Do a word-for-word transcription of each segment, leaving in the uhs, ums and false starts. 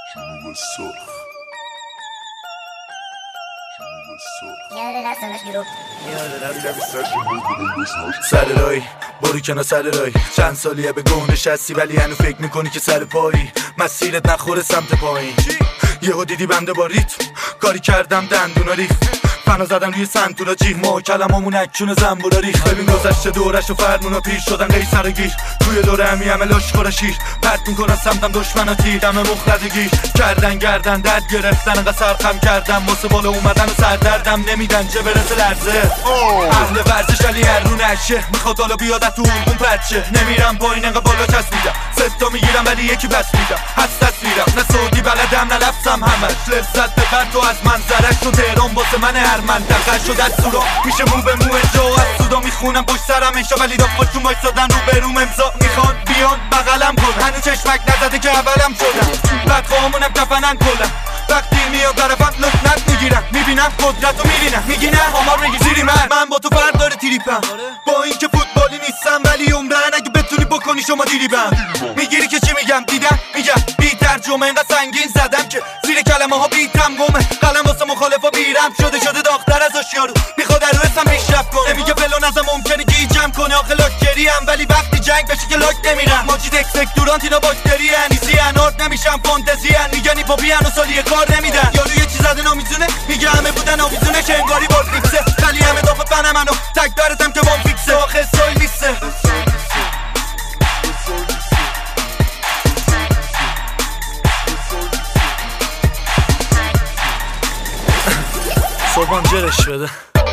جنوب سرخ سر رای برو کنار سر رای چند سالیه به گونه نشستی ولی هنو فکر میکنی که سر پایی مسیرت نخوره سمت پایین. یهو دیدی بنده با ریتم کاری کردم دندونا ریخت فنا زدن روی سنتونا جیغ ما کلمامون اکشون زنبورا ریخت. ببین گذشته دورش و فرمونا پیر شدن قیصر گیر توی دوره همی همه لاشخورا شیر پرت میکنن سمتم دشمنا تیر دم مخلد گیر کردن گردن درد گرفتن انقدر سرخم کردم واسه بالا اومدن و سردردم نمیدن چه برسه لرزه. اهل ورزش علی هر رو نشه میخواد حالا بیادت تو اون پرچه نمیرم پایین انقدر بالا چسبیدم ستا میگیرم ولی یکی بس میدم هست تصویرم نه سعودی بلدم نه لفظم همش لذت ببر تو از منظرش تو تهران واسه من هر منطقه شد از سورا میشه مو به مو جا از سودا میخونم پشت سرم انشا ولی داخلشون وایسادن رو بروم امضا میخوان بیان بغلم کن هنو چشمک نزده که اولم شدم بدخواهمونم کفنن کلم وقتی میاد طرفم لکنت میگیرم میبینم قدرت رو میبینم میگی نه آمار میگی زیری من من با تو فرق داره تریپم با این که فوتبالی نیستم ولی عمرن اگه بتونی بکنی شما دیریبم میگیری که چی میگم دیدم میگم بی ترجمه اینقدر سنگین زدم که زیر کلمه ها بیتم گمه قلم واسه مخالفا بیرم شده شده داغ‌تر از آشیارو میخواد رو اسم پیشرفت کنه میگه فلان ازم ممکنه گیجم کنه آخه لاکچری ام ولی وقتی جنگ بشه که لاک نمیرم ماجی تکسکتورانت اینا باکتری ان ایزی انارد نمیشم فانتزی ان میگن پاپی ان و سالی کار نمیدن یارو یه چیز زده نامیزونه میگه همه بودن آویزونه که انگاری بار فیکسه خالی همه دافه فن منو تک برتم که وام فیکسه آخه استایل نیسته صبحان جرش بده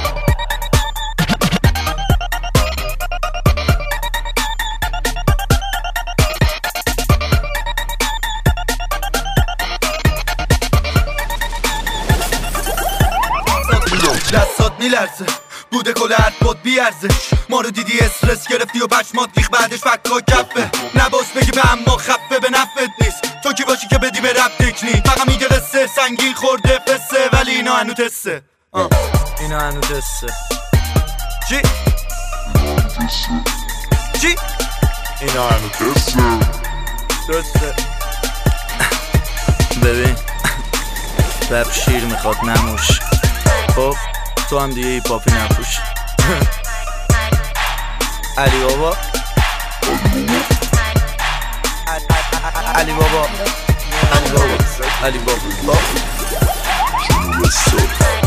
دستات میلرزه بوده کل حرف بود بیارزش ما رو دیدی استرس گرفتی و پشمات ریخ بعدش فکا کفه نباس بگی به اما خفه به نفت نیست تو کی باشی که بدی به رب تکنیک فقط میگه قصه سنگین خورده پسه ولی اینا هنو تسته آه. اینا هنو تسته چی؟ چی؟ اینا هنو تسته درسته ببین رب شیر میخواد نموش خب تو هم دیگه هیپاپی نپوش علی بابا علی بابا علی بابا علی بابا جنوب سرخ